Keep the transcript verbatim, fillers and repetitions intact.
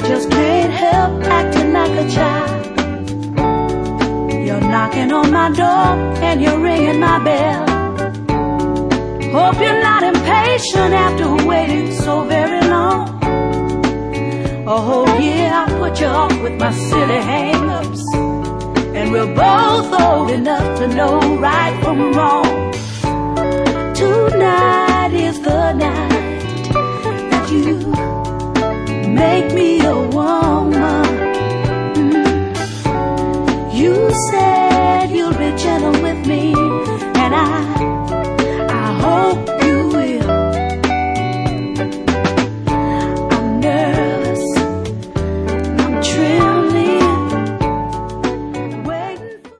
just can't help acting like a child. You're knocking on my door and you're ringing my bell. Hope you're not impatient after waiting so very long. A whole year I put you off with my silly hang-ups, and we're both old enough to know right from wrong. Tonight is the night that you make me a woman.